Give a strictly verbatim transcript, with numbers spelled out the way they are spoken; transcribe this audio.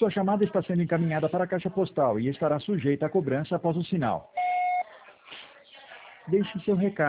Sua chamada está sendo encaminhada para a caixa postal e estará sujeita a cobrança após o sinal. Deixe seu recado.